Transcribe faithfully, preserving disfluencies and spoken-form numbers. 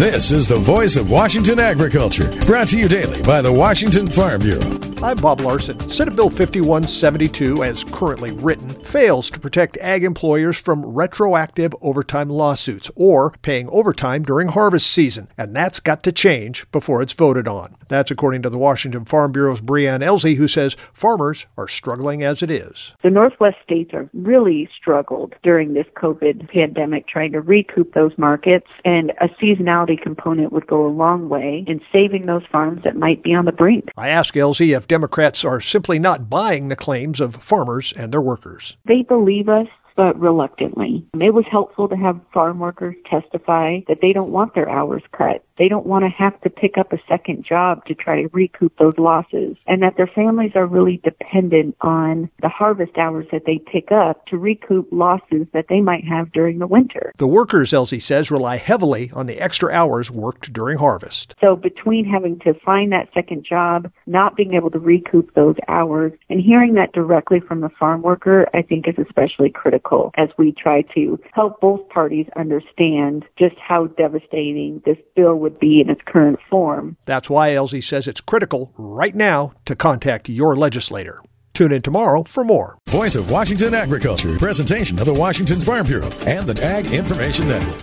This is the voice of Washington agriculture, brought to you daily by the Washington Farm Bureau. I'm Bob Larson. Senate Bill fifty-one seventy-two, as currently written, fails to protect ag employers from retroactive overtime lawsuits or paying overtime during harvest season, and that's got to change before it's voted on. That's according to the Washington Farm Bureau's Breanne Elsey, who says farmers are struggling as it is. The Northwest states are really struggled during this COVID pandemic trying to recoup those markets, and a seasonality component would go a long way in saving those farms that might be on the brink. I asked Elsey if Democrats are simply not buying the claims of farmers and their workers. They believe us, but reluctantly. It was helpful to have farm workers testify that they don't want their hours cut. They don't want to have to pick up a second job to try to recoup those losses, and that their families are really dependent on the harvest hours that they pick up to recoup losses that they might have during the winter. The workers, Elsey says, rely heavily on the extra hours worked during harvest. So between having to find that second job, not being able to recoup those hours, and hearing that directly from the farm worker, I think is especially critical as we try to help both parties understand just how devastating this bill would be in its current form. That's why Elsey says it's critical right now to contact your legislator. Tune in tomorrow for more. Voice of Washington Agriculture, presentation of the Washington Farm Bureau and the Ag Information Network.